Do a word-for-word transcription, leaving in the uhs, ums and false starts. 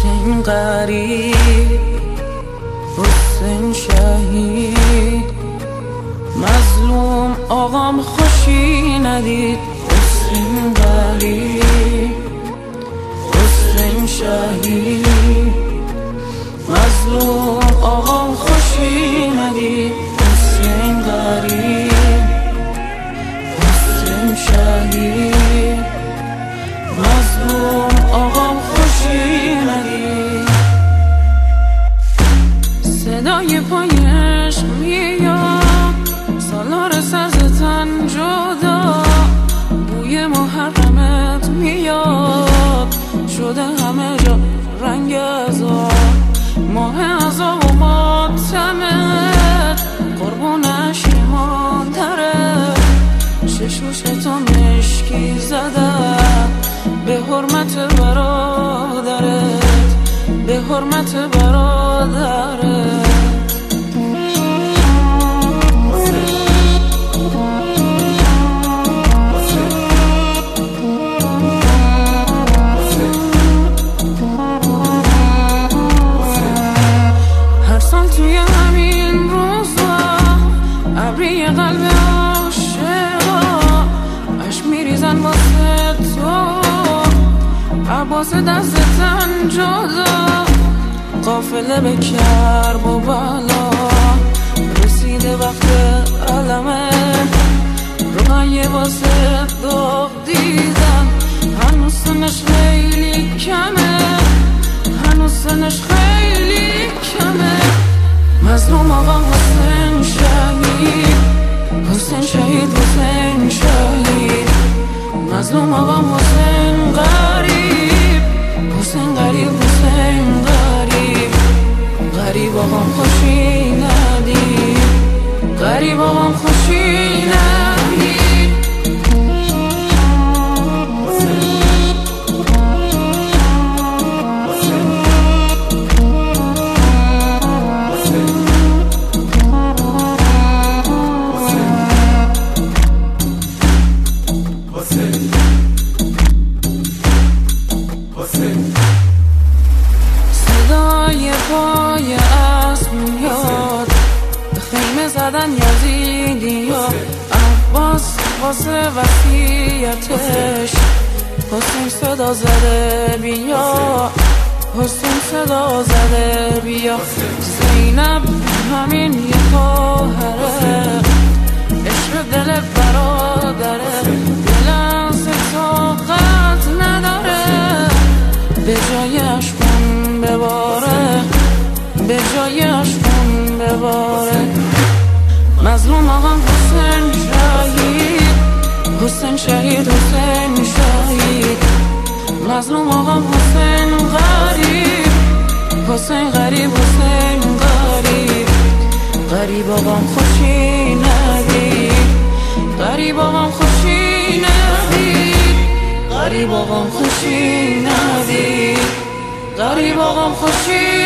حسین غریب، حسین شهید، مظلوم آقام خوشی ندید. حسین غریب، حسین شهید، مظلوم آقام خوشی ندید. حسین غریب، حسین شهید، مظلوم آقام خوشی ندید. صدای پایش میاد، سالار سرزتن جدا، بوی محرمت میاد، شده همه جا رنگ ازا، ماه ازا و ماتمت، قربونش مادره، ششوش تو مشکی زده، به حرمت برادرت، به حرمت برادرت. هر سال توی همین روزا ابری قلب عاشقا عشق میریزن واسه تو، عباس دستتن جدا، قافله به کرب و بلا، رسیده وقت علمه، روحای واسه داغ دیدن، هنوز سنش خیلی کمه، هنوز سنش خیلی کمه. مظلوم آقا حسین شهید، حسین شهید، حسین شهید، مظلوم آقا حسین غریب، حسین غریب، حسین غریب، غریب آقام خوشی ندید، غریب آقام خوشی ندید. صدای پای اسب میاد، به خیمه زدن یزیدی ها، عباس واسه وصیتش، حسین صدا زده بیا، حسین صدا زده بیا. زینب همین یه خواهره، عشق دل برادره، دلم طاقت نداره، به جایش خون بباره، به جایش خون بباره. مظلوم آقا حسین شهید، حسین شهید، حسین شهید، مظلوم آقا حسین غریب، حسین غریب، حسین غریب، غریب آقام خوشی ندید، غریب آقام خوشی ندید، غریب آقام خوشی ندید، غریب آقام خوشی